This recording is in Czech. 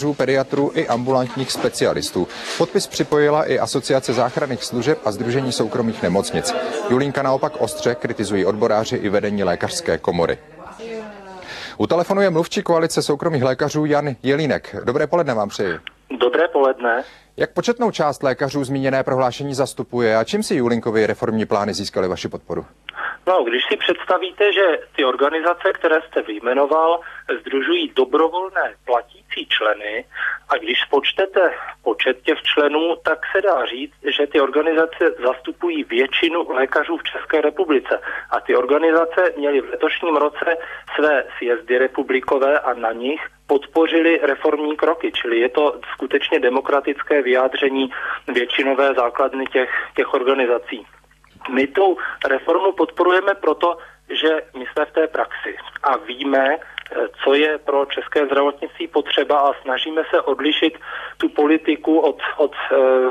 pediatrů i ambulantních specialistů. Podpis připojila i Asociace záchranných služeb a Sdružení soukromých nemocnic. Julínka naopak ostře kritizují odboráři i vedení lékařské komory. U telefonu je mluvčí koalice soukromých lékařů Jan Jelínek. Dobré poledne vám přeji. Dobré poledne. Jak početnou část lékařů zmíněné prohlášení zastupuje a čím si Julínkovy reformní plány získaly vaši podporu? No, když si představíte, že ty organizace, které jste vyjmenoval, sdružují dobrovolné platící členy a když spočtete počet těch členů, tak se dá říct, že ty organizace zastupují většinu lékařů v České republice. A ty organizace měly v letošním roce své sjezdy republikové a na nich podpořili reformní kroky, čili je to skutečně demokratické vyjádření většinové základny těch organizací. My tu reformu podporujeme proto, že my jsme v té praxi a víme, co je pro české zdravotnictví potřeba a snažíme se odlišit tu politiku od